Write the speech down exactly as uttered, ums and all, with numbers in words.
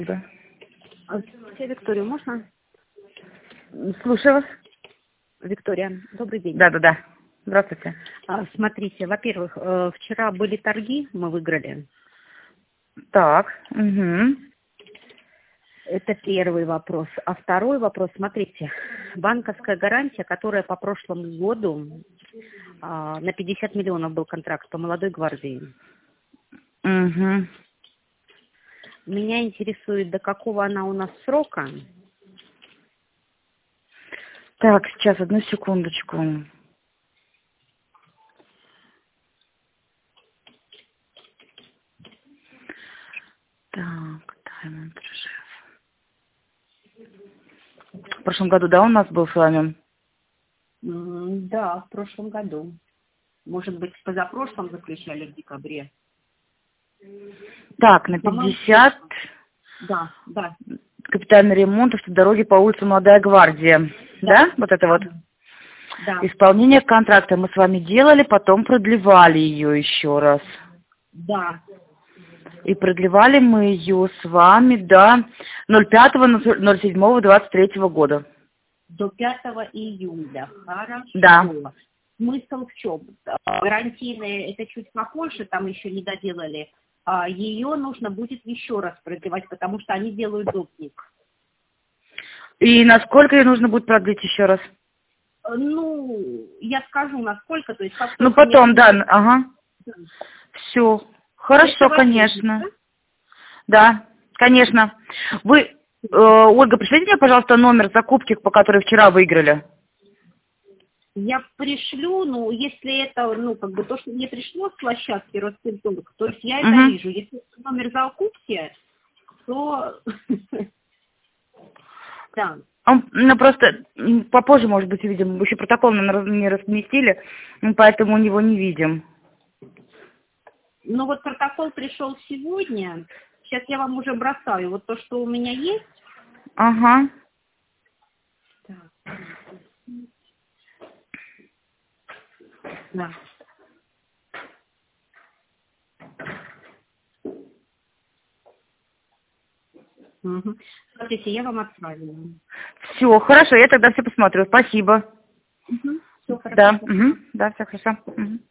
Да. Здравствуйте, Виктория, можно? Слушаю вас. Виктория, добрый день. Да, да, да. Здравствуйте. А, Смотрите, во-первых, э, вчера были торги, мы выиграли. Так. Угу. Это первый вопрос. А второй вопрос, смотрите, банковская гарантия, которая по прошлому году а, на пятьдесят миллионов был контракт по молодой гвардии. Угу. Меня интересует, до какого она у нас срока. Так, сейчас, одну секундочку. Так, Diamond Reserve. В прошлом году, да, у нас был с вами? М, Да, в прошлом году. Может быть, в позапрошлом заключали в декабре. Так, на По-моему, пятьдесят Да, да. капитальный ремонт автодороги по улице Молодая Гвардия. Да? Да. Вот это вот. Да, Исполнение контракта мы с вами делали, потом продлевали ее еще раз. да. И продлевали мы ее с вами до ноль пятого ноль седьмого двадцать третьего года. До пятого июля. Хорошо. Да. Смысл в чем? Гарантийные это чуть попозже, там еще не доделали. А ее нужно будет еще раз продлевать, потому что они делают допник. И насколько ее нужно будет продлить еще раз? Ну, я скажу, насколько, то есть как Ну, только потом, мне- да, ага. Все. Хорошо, Это конечно. возможно, Да, конечно. Вы, э, Ольга, пришлите мне, пожалуйста, номер закупки, по которой вчера выиграли. Я пришлю, ну, если это, ну, как бы то, что мне пришло с площадки Ростинтунг, то есть я это Угу. вижу. Если это номер закупки, то... Да. Он, ну, просто м, попозже, может быть, увидим. Еще протокол нам раз- не разместили, м, поэтому его не видим. Ну, вот протокол пришел сегодня. Сейчас я вам уже бросаю. Вот то, что у меня есть. Ага. Так. Да. Угу. Смотрите, я вам отправила. Все, хорошо, я тогда все посмотрю. Спасибо. Угу. Все хорошо. Да, угу. Да, все хорошо. Угу.